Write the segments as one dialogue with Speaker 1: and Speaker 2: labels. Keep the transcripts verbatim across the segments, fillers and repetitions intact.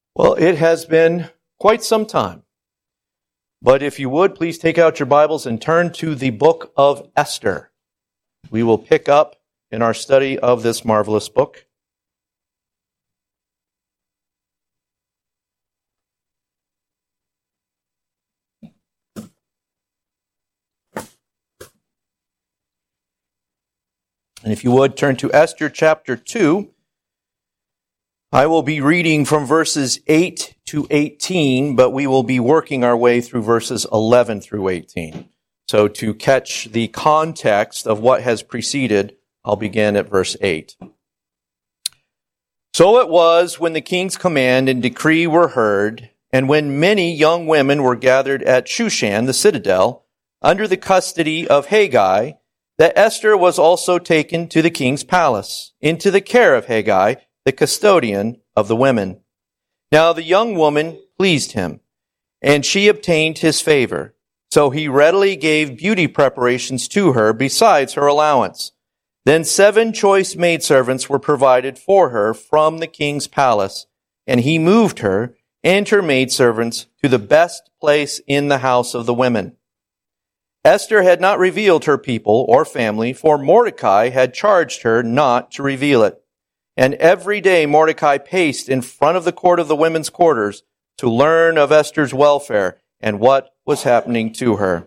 Speaker 1: Well, it has been quite some time. But if you would, please take out your Bibles and turn to the book of Esther. We will pick up in our study of this marvelous book. And if you would, turn to Esther chapter two. I will be reading from verses eight to eighteen, but we will be working our way through verses eleven through eighteen. So to catch the context of what has preceded, I'll begin at verse eight. So it was when the king's command and decree were heard, and when many young women were gathered at Shushan, the citadel, under the custody of Haggai, that Esther was also taken to the king's palace, into the care of Haggai, the custodian of the women. Now the young woman pleased him, and she obtained his favor. So he readily gave beauty preparations to her besides her allowance. Then seven choice maidservants were provided for her from the king's palace, and he moved her and her maidservants to the best place in the house of the women. Esther had not revealed her people or family, for Mordecai had charged her not to reveal it. And every day Mordecai paced in front of the court of the women's quarters to learn of Esther's welfare and what was happening to her.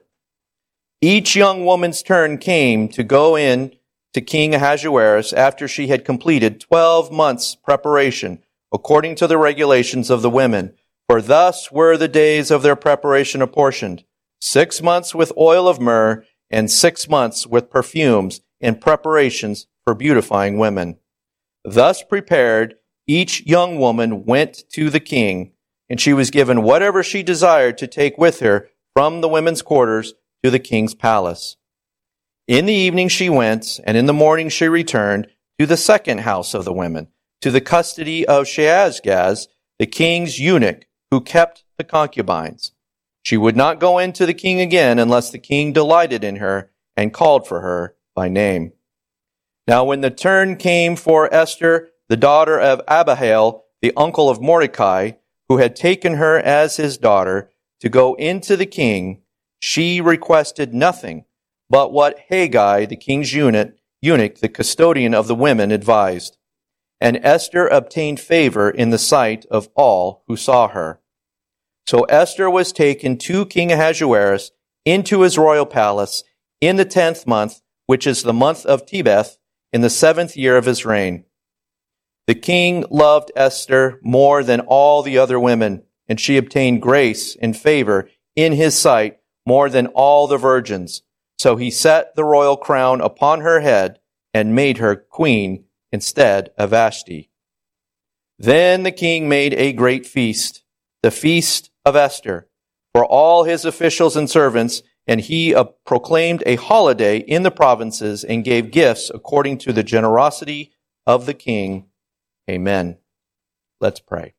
Speaker 1: Each young woman's turn came to go in to King Ahasuerus after she had completed twelve months' preparation, according to the regulations of the women. For thus were the days of their preparation apportioned, six months with oil of myrrh and six months with perfumes and preparations for beautifying women. Thus prepared, each young woman went to the king, and she was given whatever she desired to take with her from the women's quarters to the king's palace. In the evening she went, and in the morning she returned to the second house of the women, to the custody of Shaashgaz, the king's eunuch, who kept the concubines. She would not go in to the king again unless the king delighted in her and called for her by name. Now when the turn came for Esther, the daughter of Abihail, the uncle of Mordecai, who had taken her as his daughter, to go into the king, she requested nothing but what Haggai, the king's eunuch, eunuch, the custodian of the women, advised. And Esther obtained favor in the sight of all who saw her. So Esther was taken to King Ahasuerus into his royal palace in the tenth month, which is the month of Tebeth, in the seventh year of his reign. The king loved Esther more than all the other women, and she obtained grace and favor in his sight more than all the virgins. So he set the royal crown upon her head and made her queen instead of Vashti. Then the king made a great feast, the feast of Esther, for all his officials and servants, and he uh, proclaimed a holiday in the provinces and gave gifts according to the generosity of the king. Amen. Let's pray.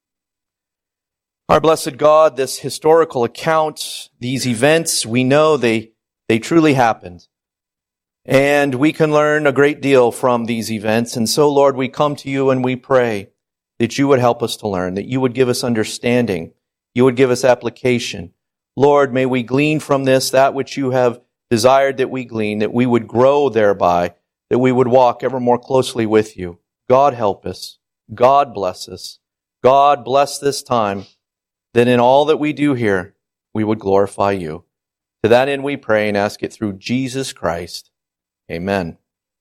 Speaker 1: Our blessed God, this historical account, these events, we know they, they truly happened. And we can learn a great deal from these events. And so, Lord, we come to you and we pray that you would help us to learn, that you would give us understanding, you would give us application. Lord, may we glean from this that which you have desired that we glean, that we would grow thereby, that we would walk ever more closely with you. God help us. God bless us. God bless this time, that in all that we do here, we would glorify you. To that end we pray and ask it through Jesus Christ. Amen.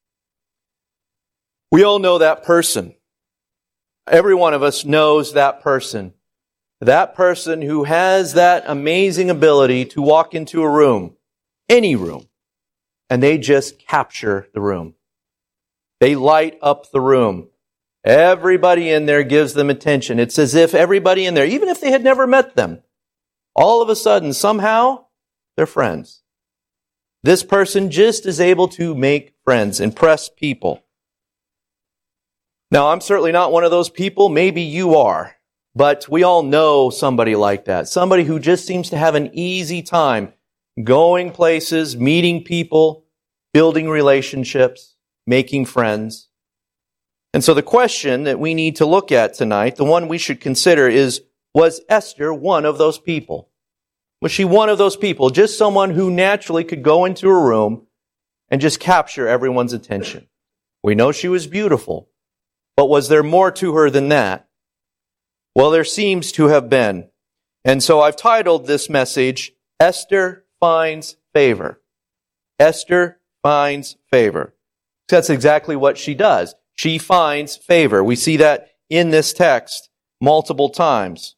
Speaker 1: We all know that person. Every one of us knows that person. That person who has that amazing ability to walk into a room, any room, and they just capture the room. They light up the room. Everybody in there gives them attention. It's as if everybody in there, even if they had never met them, all of a sudden, somehow, they're friends. This person just is able to make friends, impress people. Now, I'm certainly not one of those people. Maybe you are. But we all know somebody like that. Somebody who just seems to have an easy time going places, meeting people, building relationships, making friends. And so the question that we need to look at tonight, the one we should consider is, was Esther one of those people? Was she one of those people, just someone who naturally could go into a room and just capture everyone's attention? We know she was beautiful, but was there more to her than that? Well, there seems to have been. And so I've titled this message, Esther Finds Favor. Esther finds favor. That's exactly what she does. She finds favor. We see that in this text multiple times.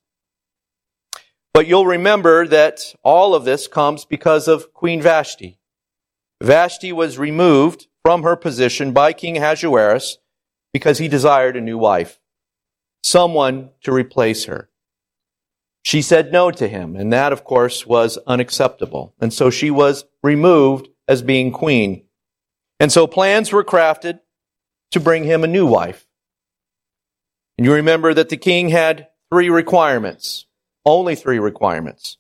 Speaker 1: But you'll remember that all of this comes because of Queen Vashti. Vashti was removed from her position by King Ahasuerus because he desired a new wife, someone to replace her. She said no to him, and that, of course, was unacceptable. And so she was removed as being queen. And so plans were crafted to bring him a new wife. And you remember that the king had three requirements, only three requirements.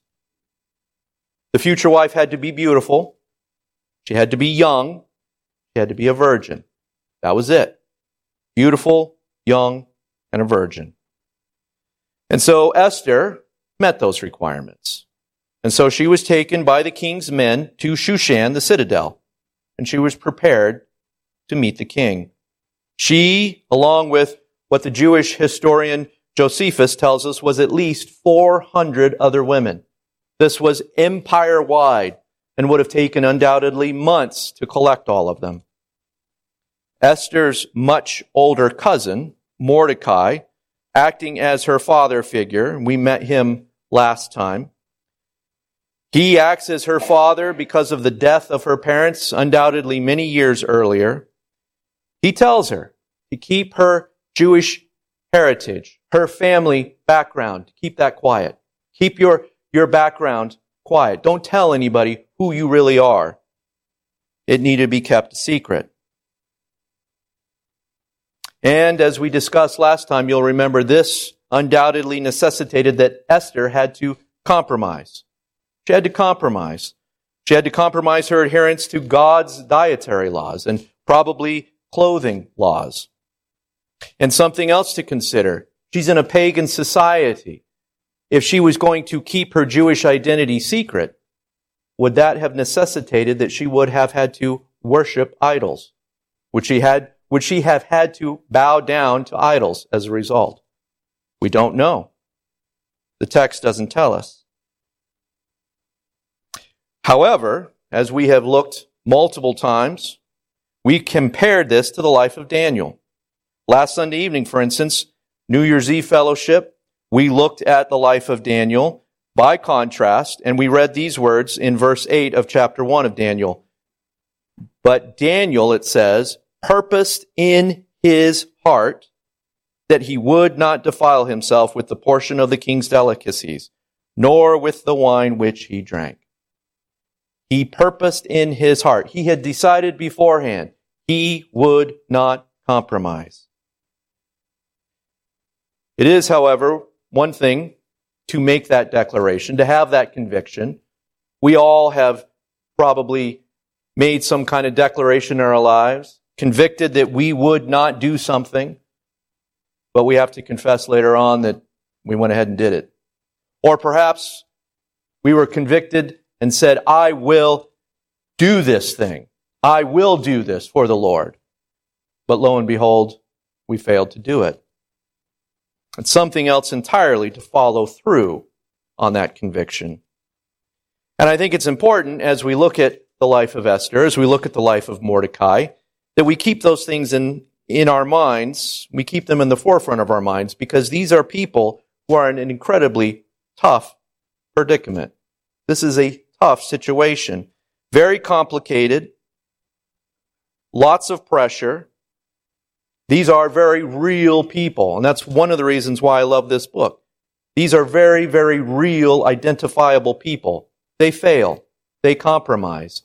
Speaker 1: The future wife had to be beautiful. She had to be young. She had to be a virgin. That was it. Beautiful, young, and a virgin. And so Esther met those requirements. And so she was taken by the king's men to Shushan, the citadel, and she was prepared to meet the king. She, along with what the Jewish historian Josephus tells us, was at least four hundred other women. This was empire-wide and would have taken undoubtedly months to collect all of them. Esther's much older cousin, Mordecai, acting as her father figure, we met him last time. He acts as her father because of the death of her parents, undoubtedly many years earlier. He tells her to keep her Jewish heritage, her family background, to keep that quiet. Keep your, your background quiet. Don't tell anybody who you really are. It needed to be kept a secret. And as we discussed last time, you'll remember this undoubtedly necessitated that Esther had to compromise. She had to compromise. She had to compromise her adherence to God's dietary laws and probably clothing laws. And something else to consider. She's in a pagan society. If she was going to keep her Jewish identity secret, would that have necessitated that she would have had to worship idols? Would she had, would she have had to bow down to idols as a result? We don't know. The text doesn't tell us. However, as we have looked multiple times, we compared this to the life of Daniel. Last Sunday evening, for instance, New Year's Eve fellowship, we looked at the life of Daniel by contrast, and we read these words in verse eight of chapter one of Daniel. But Daniel, it says, purposed in his heart that he would not defile himself with the portion of the king's delicacies, nor with the wine which he drank. He purposed in his heart. He had decided beforehand he would not compromise. It is, however, one thing to make that declaration, to have that conviction. We all have probably made some kind of declaration in our lives, convicted that we would not do something, but we have to confess later on that we went ahead and did it. Or perhaps we were convicted and said, I will do this thing. I will do this for the Lord. But lo and behold, we failed to do it. It's something else entirely to follow through on that conviction. And I think it's important as we look at the life of Esther, as we look at the life of Mordecai, that we keep those things in, in our minds. We keep them in the forefront of our minds because these are people who are in an incredibly tough predicament. This is a tough situation. Very complicated. Lots of pressure. These are very real people, and that's one of the reasons why I love this book. These are very, very real, identifiable people. They fail. They compromise.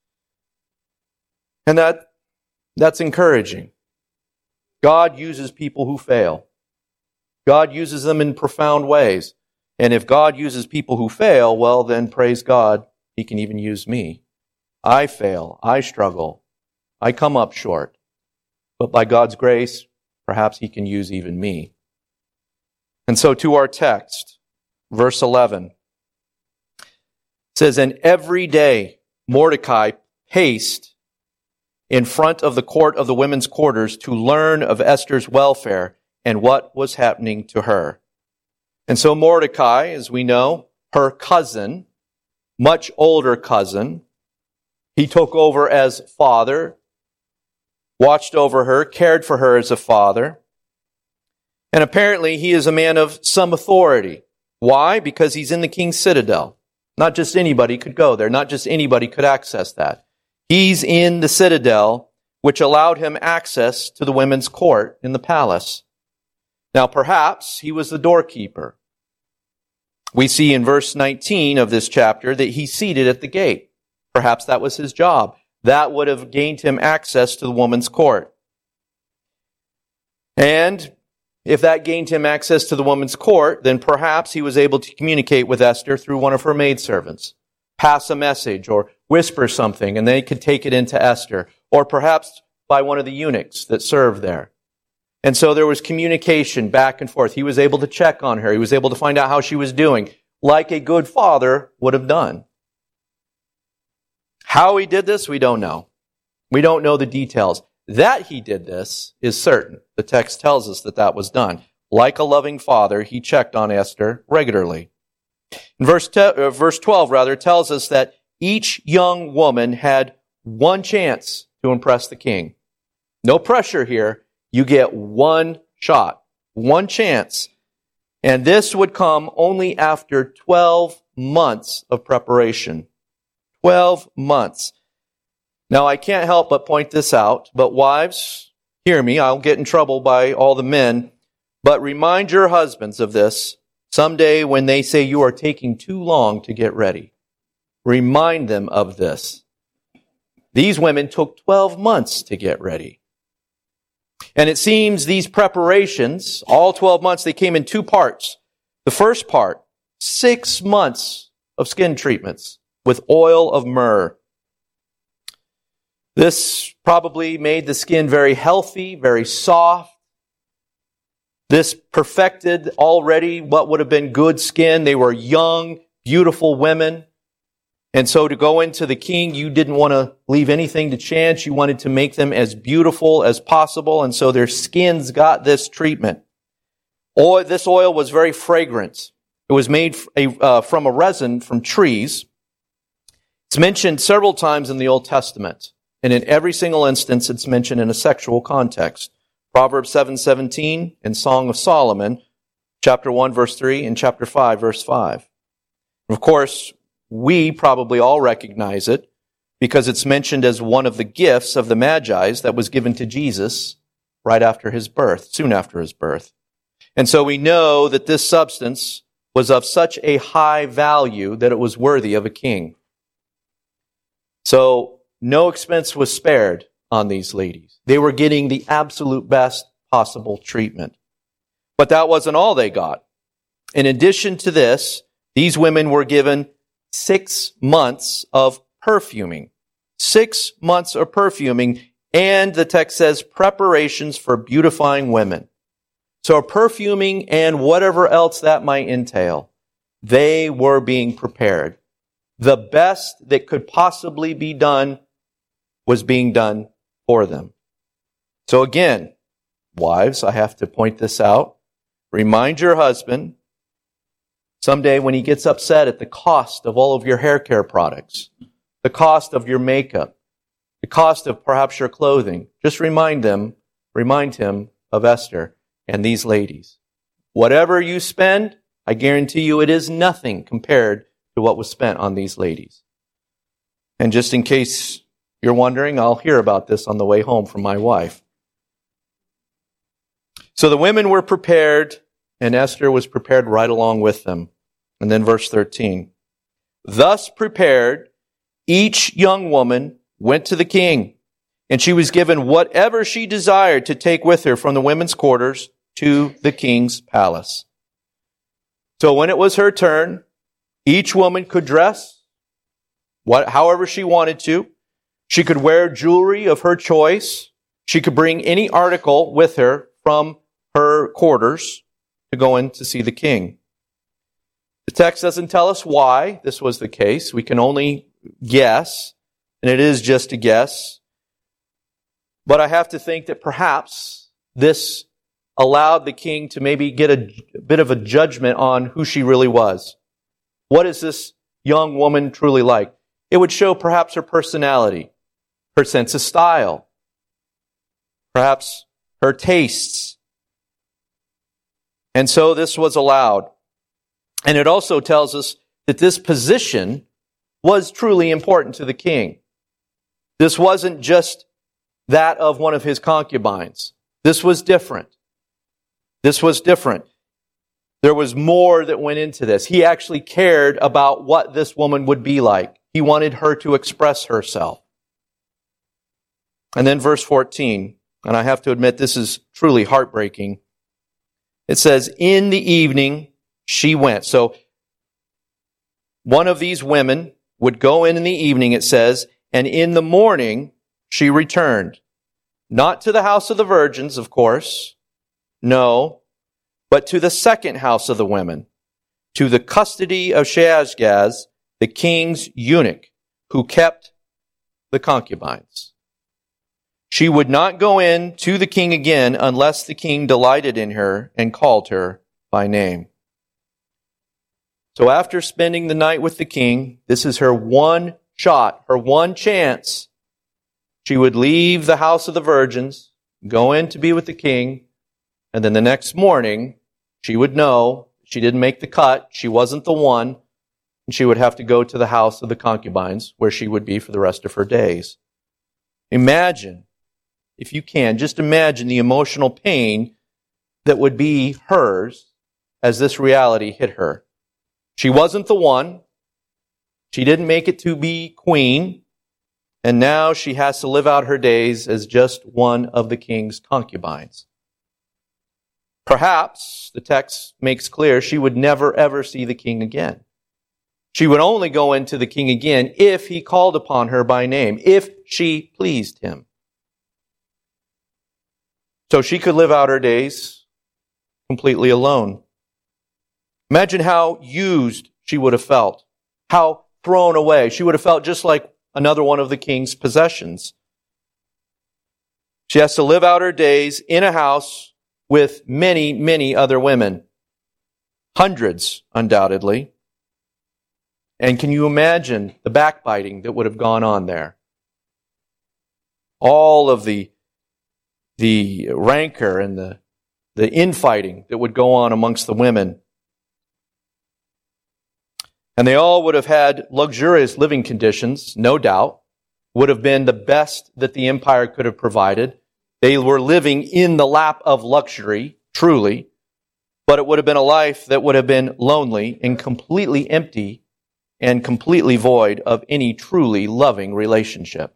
Speaker 1: And that that's encouraging. God uses people who fail. God uses them in profound ways. And if God uses people who fail, well, then praise God, He can even use me. I fail. I struggle. I come up short. But by God's grace, perhaps he can use even me. And so to our text, verse eleven, it says, and every day Mordecai paced in front of the court of the women's quarters to learn of Esther's welfare and what was happening to her. And so Mordecai, as we know, her cousin, much older cousin, he took over as father, watched over her, cared for her as a father. And apparently he is a man of some authority. Why? Because he's in the king's citadel. Not just anybody could go there. Not just anybody could access that. He's in the citadel, which allowed him access to the women's court in the palace. Now, perhaps he was the doorkeeper. We see in verse nineteen of this chapter that he's seated at the gate. Perhaps that was his job. That would have gained him access to the woman's court. And if that gained him access to the woman's court, then perhaps he was able to communicate with Esther through one of her maidservants, pass a message or whisper something, and they could take it into Esther, or perhaps by one of the eunuchs that served there. And so there was communication back and forth. He was able to check on her. He was able to find out how she was doing, like a good father would have done. How he did this, we don't know. We don't know the details. That he did this is certain. The text tells us that that was done. Like a loving father, he checked on Esther regularly. In verse, te- uh, verse twelve, rather, tells us that each young woman had one chance to impress the king. No pressure here. You get one shot, one chance. And this would come only after twelve months of preparation. twelve months. Now, I can't help but point this out, but wives, hear me, I'll get in trouble by all the men, but remind your husbands of this someday when they say you are taking too long to get ready. Remind them of this. These women took twelve months to get ready. And it seems these preparations, all twelve months, they came in two parts. The first part, six months of skin treatments with oil of myrrh. This probably made the skin very healthy, very soft. This perfected already what would have been good skin. They were young, beautiful women. And so to go into the king, you didn't want to leave anything to chance. You wanted to make them as beautiful as possible. And so their skins got this treatment. Oil, this oil was very fragrant. It was made uh, from a resin from trees. It's mentioned several times in the Old Testament. And in every single instance, it's mentioned in a sexual context. Proverbs seven seventeen and Song of Solomon, chapter one, verse three, and chapter five, verse five. Of course, we probably all recognize it because it's mentioned as one of the gifts of the Magi that was given to Jesus right after his birth, soon after his birth. And so we know that this substance was of such a high value that it was worthy of a king. So no expense was spared on these ladies. They were getting the absolute best possible treatment. But that wasn't all they got. In addition to this, these women were given six months of perfuming. Six months of perfuming, and the text says preparations for beautifying women. So perfuming and whatever else that might entail, they were being prepared. The best that could possibly be done was being done for them. So again, wives, I have to point this out. Remind your husband someday when he gets upset at the cost of all of your hair care products, the cost of your makeup, the cost of perhaps your clothing, just remind them, remind him of Esther and these ladies. Whatever you spend, I guarantee you it is nothing compared to what was spent on these ladies. And just in case you're wondering, I'll hear about this on the way home from my wife. So the women were prepared, and Esther was prepared right along with them. And then verse thirteen. Thus prepared, each young woman went to the king, and she was given whatever she desired to take with her from the women's quarters to the king's palace. So when it was her turn, each woman could dress what, however she wanted to. She could wear jewelry of her choice. She could bring any article with her from her quarters to go in to see the king. The text doesn't tell us why this was the case. We can only guess, and it is just a guess. But I have to think that perhaps this allowed the king to maybe get a, a bit of a judgment on who she really was. What is this young woman truly like? It would show perhaps her personality, her sense of style, perhaps her tastes. And so this was allowed. And it also tells us that this position was truly important to the king. This wasn't just that of one of his concubines. This was different. This was different. There was more that went into this. He actually cared about what this woman would be like. He wanted her to express herself. And then verse fourteen, and I have to admit this is truly heartbreaking. It says, in the evening she went. So one of these women would go in in the evening, it says, and in the morning she returned. Not to the house of the virgins, of course. No. But to the second house of the women, to the custody of Shaashgaz, the king's eunuch, who kept the concubines. She would not go in to the king again unless the king delighted in her and called her by name. So after spending the night with the king, this is her one shot, her one chance. She would leave the house of the virgins, go in to be with the king, and then the next morning, she would know she didn't make the cut, she wasn't the one, and she would have to go to the house of the concubines, where she would be for the rest of her days. Imagine, if you can, just imagine the emotional pain that would be hers as this reality hit her. She wasn't the one, she didn't make it to be queen, and now she has to live out her days as just one of the king's concubines. Perhaps, the text makes clear, she would never ever see the king again. She would only go into the king again if he called upon her by name, if she pleased him. So she could live out her days completely alone. Imagine how used she would have felt, how thrown away. She would have felt just like another one of the king's possessions. She has to live out her days in a house with many, many other women. Hundreds, undoubtedly. And can you imagine the backbiting that would have gone on there? All of the, the rancor and the, the infighting that would go on amongst the women. And they all would have had luxurious living conditions, no doubt. Would have been the best that the empire could have provided. They were living in the lap of luxury, truly, but it would have been a life that would have been lonely and completely empty and completely void of any truly loving relationship.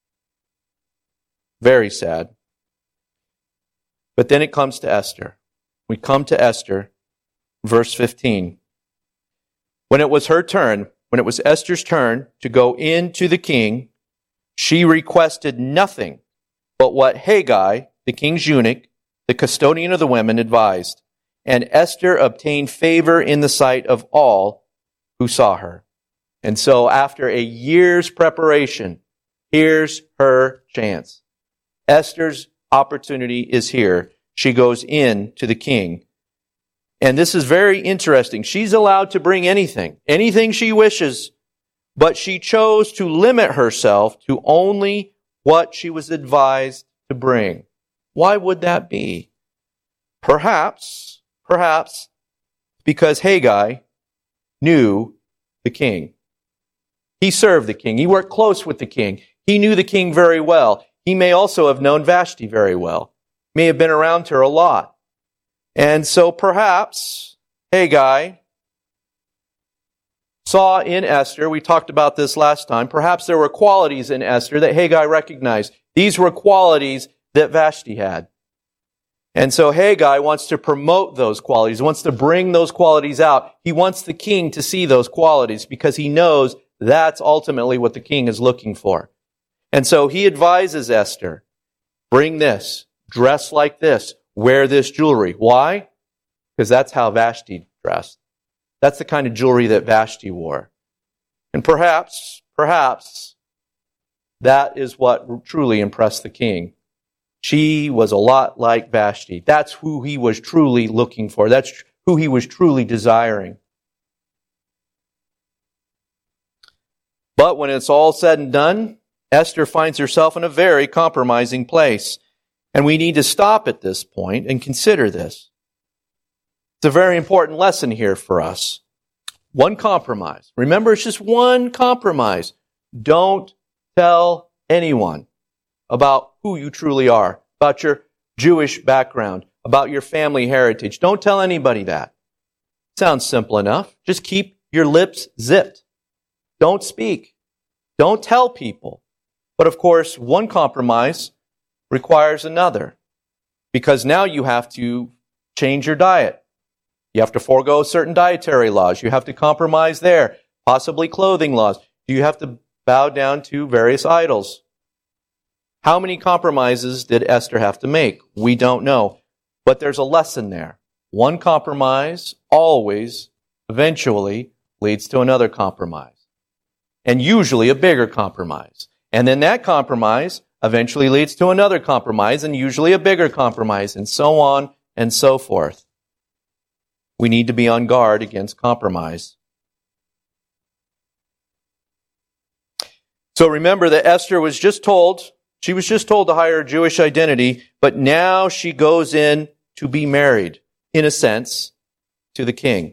Speaker 1: Very sad. But then it comes to Esther. We come to Esther, verse fifteen. When it was her turn, when it was Esther's turn to go in to the king, she requested nothing but what Haggai, the king's eunuch, the custodian of the women, advised. And Esther obtained favor in the sight of all who saw her. And so after a year's preparation, here's her chance. Esther's opportunity is here. She goes in to the king. And this is very interesting. She's allowed to bring anything, anything she wishes, but she chose to limit herself to only what she was advised to bring. Why would that be? Perhaps, perhaps, because Haggai knew the king. He served the king. He worked close with the king. He knew the king very well. He may also have known Vashti very well. May have been around her a lot. And so perhaps Haggai saw in Esther, we talked about this last time, perhaps there were qualities in Esther that Haggai recognized. These were qualities that Vashti had. And so Haggai wants to promote those qualities, he wants to bring those qualities out. He wants the king to see those qualities because he knows that's ultimately what the king is looking for. And so he advises Esther, bring this, dress like this, wear this jewelry. Why? Because that's how Vashti dressed. That's the kind of jewelry that Vashti wore. And perhaps, perhaps, that is what truly impressed the king. She was a lot like Vashti. That's who he was truly looking for. That's who he was truly desiring. But when it's all said and done, Esther finds herself in a very compromising place. And we need to stop at this point and consider this. It's a very important lesson here for us. One compromise. Remember, it's just one compromise. Don't tell anyone about who you truly are, about your Jewish background, about your family heritage. Don't tell anybody that. Sounds simple enough. Just keep your lips zipped. Don't speak. Don't tell people. But of course, one compromise requires another, because now you have to change your diet. You have to forego certain dietary laws. You have to compromise there, possibly clothing laws. You have to bow down to various idols. How many compromises did Esther have to make? We don't know. But there's a lesson there. One compromise always, eventually, leads to another compromise. And usually a bigger compromise. And then that compromise eventually leads to another compromise, and usually a bigger compromise, and so on and so forth. We need to be on guard against compromise. So remember that Esther was just told, she was just told to hire a Jewish identity, but now she goes in to be married, in a sense, to the king.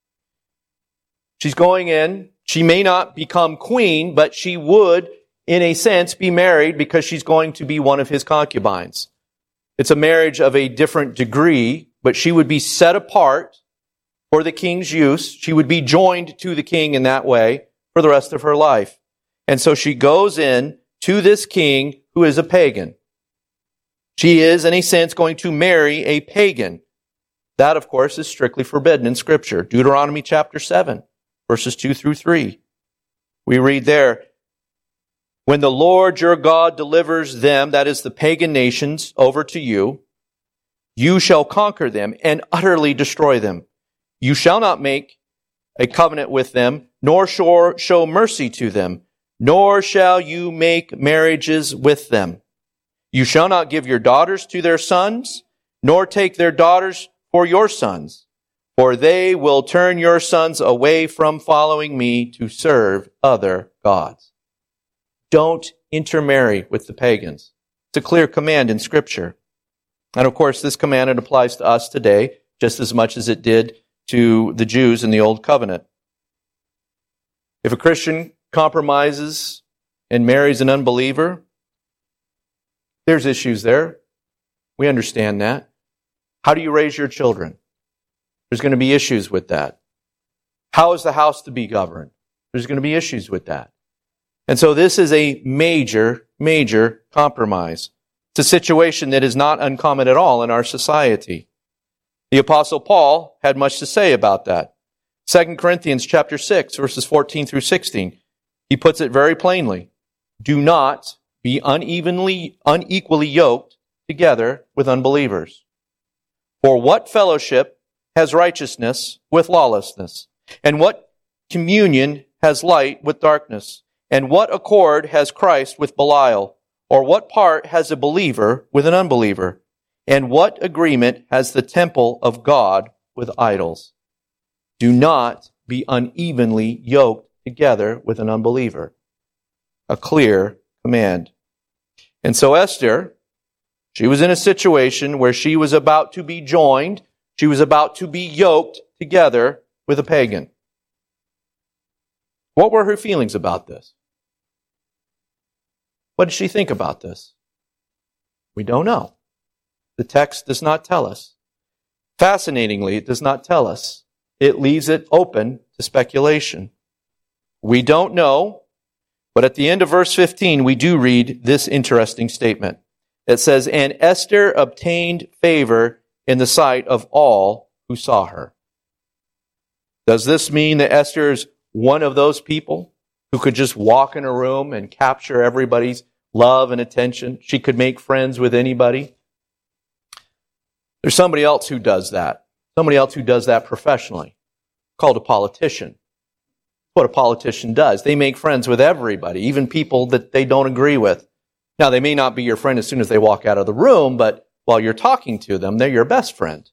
Speaker 1: She's going in, she may not become queen, but she would, in a sense, be married because she's going to be one of his concubines. It's a marriage of a different degree, but she would be set apart for the king's use. She would be joined to the king in that way for the rest of her life. And so she goes in to this king who is a pagan. She is, in a sense, going to marry a pagan. That, of course, is strictly forbidden in Scripture. Deuteronomy chapter seven, verses two through three. We read there, "When the Lord your God delivers them," that is the pagan nations, "over to you, you shall conquer them and utterly destroy them. You shall not make a covenant with them, nor show mercy to them, nor shall you make marriages with them. You shall not give your daughters to their sons, nor take their daughters for your sons, for they will turn your sons away from following me to serve other gods." Don't intermarry with the pagans. It's a clear command in Scripture. And of course, this command applies to us today just as much as it did to the Jews in the Old Covenant. If a Christian compromises and marries an unbeliever, there's issues there. We understand that. How do you raise your children? There's going to be issues with that. How is the house to be governed? There's going to be issues with that. And so this is a major, major compromise. It's a situation that is not uncommon at all in our society. The Apostle Paul had much to say about that. Second Corinthians chapter six, verses fourteen through sixteen. He puts it very plainly. Do not be unevenly, unequally yoked together with unbelievers. For what fellowship has righteousness with lawlessness? And what communion has light with darkness? And what accord has Christ with Belial? Or what part has a believer with an unbeliever? And what agreement has the temple of God with idols? Do not be unevenly yoked together with an unbeliever. A clear command. And so Esther, she was in a situation where she was about to be joined, she was about to be yoked together with a pagan. What were her feelings about this? What did she think about this? We don't know. The text does not tell us. Fascinatingly, it does not tell us. It leaves it open to speculation. We don't know, but at the end of verse fifteen, we do read this interesting statement. It says, "And Esther obtained favor in the sight of all who saw her." Does this mean that Esther is one of those people who could just walk in a room and capture everybody's love and attention? She could make friends with anybody? There's somebody else who does that. Somebody else who does that professionally, called a politician. What a politician does. They make friends with everybody, even people that they don't agree with. Now, they may not be your friend as soon as they walk out of the room, but while you're talking to them, they're your best friend.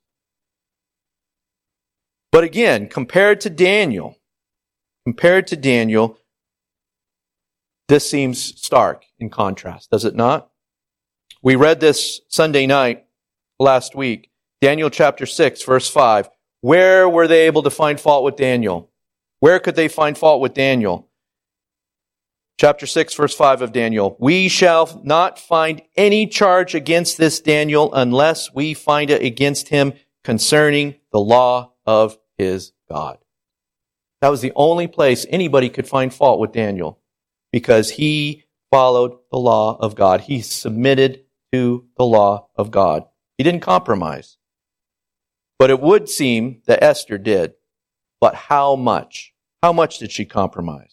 Speaker 1: But again, compared to Daniel, compared to Daniel, this seems stark in contrast, does it not? We read this Sunday night last week, Daniel chapter six, verse five. Where were they able to find fault with Daniel? Where could they find fault with Daniel? Chapter six, verse five of Daniel. We shall not find any charge against this Daniel unless we find it against him concerning the law of his God. That was the only place anybody could find fault with Daniel, because he followed the law of God. He submitted to the law of God. He didn't compromise. But it would seem that Esther did. But how much? How much did she compromise?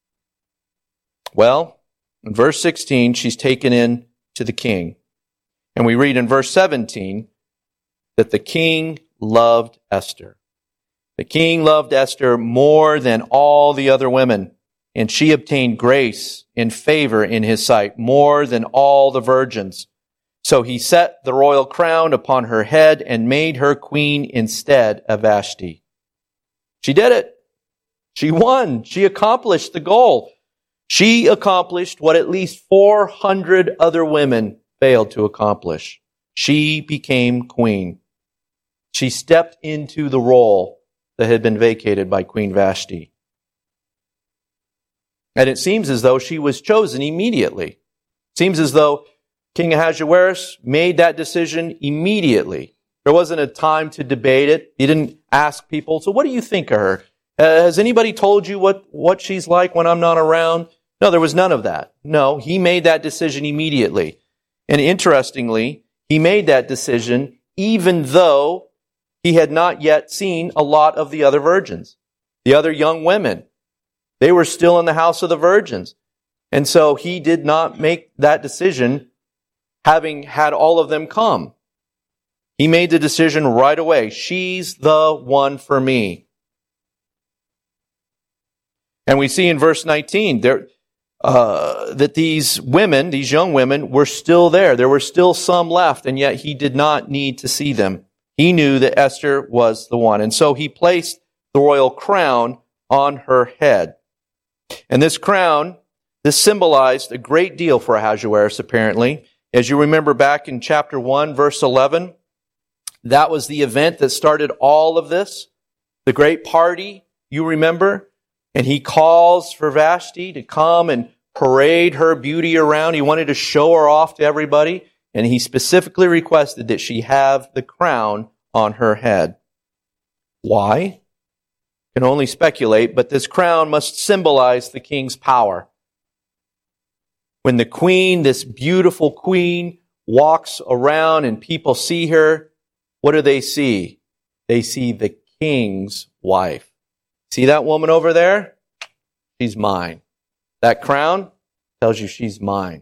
Speaker 1: Well, in verse sixteen, she's taken in to the king. And we read in verse seventeen that the king loved Esther. The king loved Esther more than all the other women, and she obtained grace and favor in his sight more than all the virgins. So he set the royal crown upon her head and made her queen instead of Vashti. She did it. She won. She accomplished the goal. She accomplished what at least four hundred other women failed to accomplish. She became queen. She stepped into the role that had been vacated by Queen Vashti. And it seems as though she was chosen immediately. It seems as though King Ahasuerus made that decision immediately. There wasn't a time to debate it. He didn't ask people, so what do you think of her? Uh, has anybody told you what, what she's like when I'm not around? No, there was none of that. No, he made that decision immediately. And interestingly, he made that decision even though he had not yet seen a lot of the other virgins, the other young women. They were still in the house of the virgins. And so he did not make that decision having had all of them come. He made the decision right away. She's the one for me. And we see in verse nineteen there, uh, that these women, these young women, were still there. There were still some left, and yet he did not need to see them. He knew that Esther was the one. And so he placed the royal crown on her head. And this crown, this symbolized a great deal for Ahasuerus, apparently. As you remember back in chapter one, verse eleven, that was the event that started all of this. The great party, you remember? And he calls for Vashti to come and parade her beauty around. He wanted to show her off to everybody. And he specifically requested that she have the crown on her head. Why? Can only speculate, but this crown must symbolize the king's power. When the queen, this beautiful queen, walks around and people see her, what do they see? They see the king's wife. See that woman over there? She's mine. That crown tells you she's mine.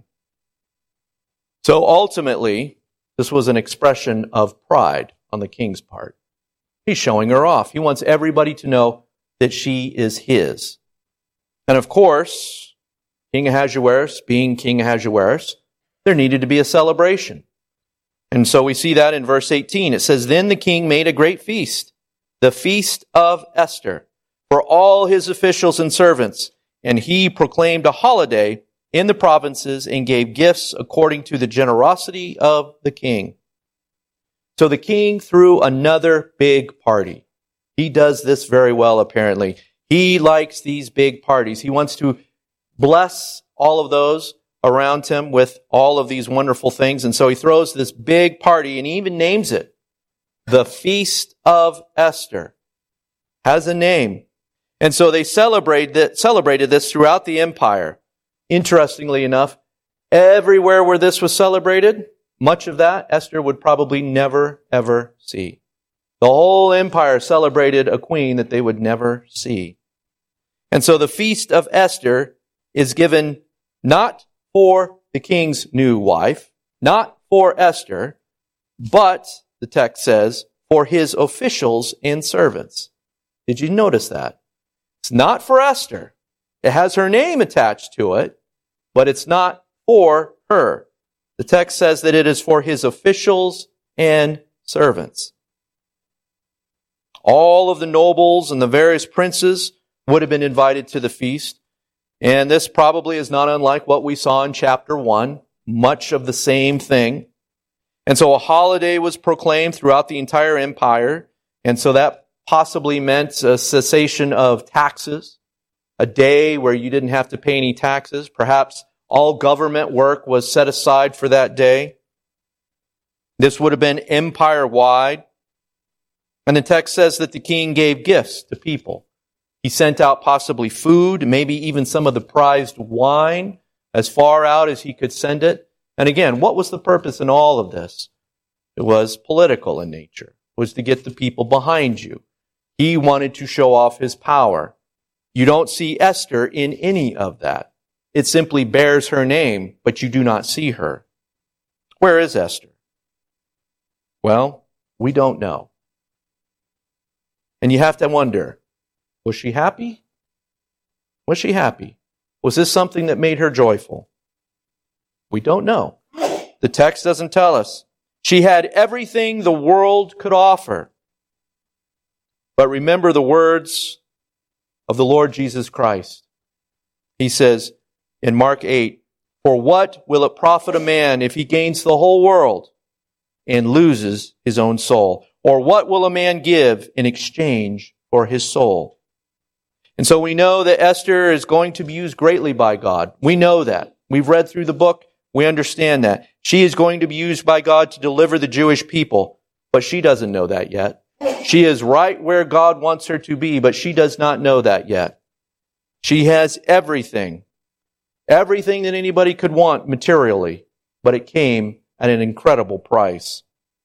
Speaker 1: So ultimately, this was an expression of pride on the king's part. He's showing her off. He wants everybody to know that she is his. And of course, King Ahasuerus, being King Ahasuerus, there needed to be a celebration. And so we see that in verse eighteen. It says, Then the king made a great feast, the feast of Esther, for all his officials and servants, and he proclaimed a holiday in the provinces and gave gifts according to the generosity of the king. So the king threw another big party. He does this very well, apparently. He likes these big parties. He wants to bless all of those around him with all of these wonderful things. And so he throws this big party, and he even names it the Feast of Esther. Has a name. And so they celebrate that, celebrated this throughout the empire. Interestingly enough, everywhere where this was celebrated, much of that Esther would probably never, ever see. The whole empire celebrated a queen that they would never see. And so the Feast of Esther is given not for the king's new wife, not for Esther, but the text says, for his officials and servants. Did you notice that? It's not for Esther. It has her name attached to it, but it's not for her. The text says that it is for his officials and servants. All of the nobles and the various princes would have been invited to the feast. And this probably is not unlike what we saw in chapter one, much of the same thing. And so a holiday was proclaimed throughout the entire empire. And so that possibly meant a cessation of taxes, a day where you didn't have to pay any taxes. Perhaps all government work was set aside for that day. This would have been empire-wide. And the text says that the king gave gifts to people. He sent out possibly food, maybe even some of the prized wine, as far out as he could send it. And again, what was the purpose in all of this? It was political in nature. It was to get the people behind you. He wanted to show off his power. You don't see Esther in any of that. It simply bears her name, but you do not see her. Where is Esther? Well, we don't know. And you have to wonder, was she happy? Was she happy? Was this something that made her joyful? We don't know. The text doesn't tell us. She had everything the world could offer. But remember the words of the Lord Jesus Christ. He says in Mark eight, "For what will it profit a man if he gains the whole world and loses his own soul? Or what will a man give in exchange for his soul?" And so we know that Esther is going to be used greatly by God. We know that. We've read through the book. We understand that. She is going to be used by God to deliver the Jewish people. But she doesn't know that yet. She is right where God wants her to be, but she does not know that yet. She has everything. Everything that anybody could want materially. But it came at an incredible price.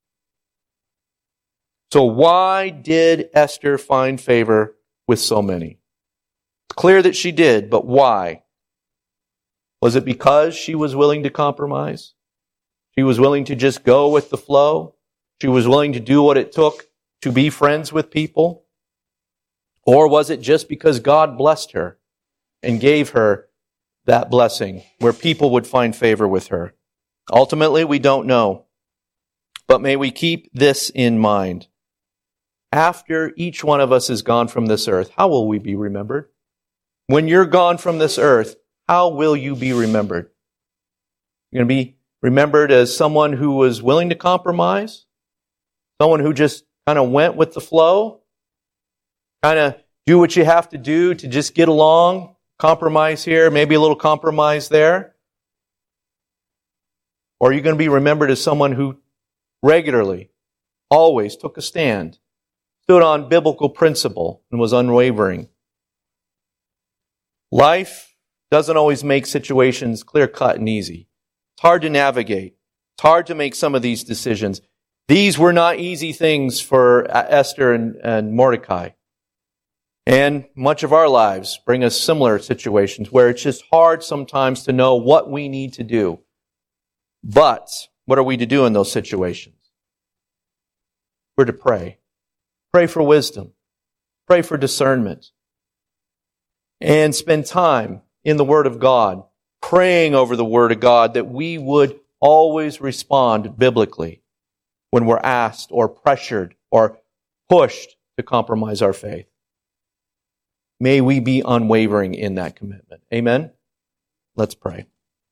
Speaker 1: So why did Esther find favor with so many? It's clear that she did, but why? Was it because she was willing to compromise? She was willing to just go with the flow? She was willing to do what it took to be friends with people? Or was it just because God blessed her and gave her that blessing where people would find favor with her? Ultimately, we don't know. But may we keep this in mind. After each one of us is gone from this earth, how will we be remembered? When you're gone from this earth, how will you be remembered? You're going to be remembered as someone who was willing to compromise? Someone who just kind of went with the flow? Kind of do what you have to do to just get along? Compromise here, maybe a little compromise there? Or are you going to be remembered as someone who regularly, always took a stand, stood on biblical principle, and was unwavering? Life doesn't always make situations clear-cut and easy. It's hard to navigate. It's hard to make some of these decisions. These were not easy things for Esther and, and Mordecai. And much of our lives bring us similar situations where it's just hard sometimes to know what we need to do. But what are we to do in those situations? We're to pray. Pray for wisdom. Pray for discernment. And spend time in the Word of God, praying over the Word of God, that we would always respond biblically when we're asked or pressured or pushed to compromise our faith. May we be unwavering in that commitment. Amen? Let's pray.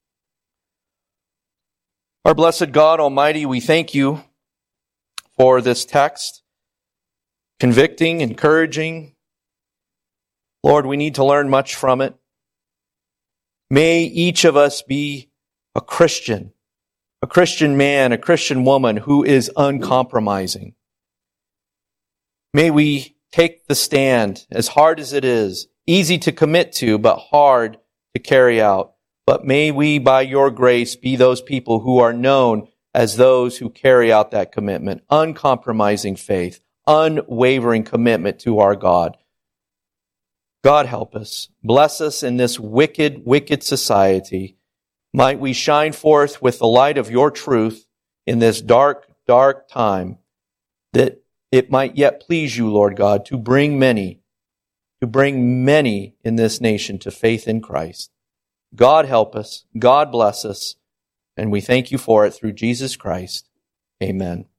Speaker 1: Our blessed God Almighty, we thank you for this text, convicting, encouraging. Lord, we need to learn much from it. May each of us be a Christian, a Christian man, a Christian woman who is uncompromising. May we take the stand, as hard as it is, easy to commit to, but hard to carry out. But may we, by your grace, be those people who are known as those who carry out that commitment, uncompromising faith, unwavering commitment to our God. God help us. Bless us in this wicked, wicked society. Might we shine forth with the light of your truth in this dark, dark time that it might yet please you, Lord God, to bring many, to bring many in this nation to faith in Christ. God help us. God bless us. And we thank you for it through Jesus Christ. Amen.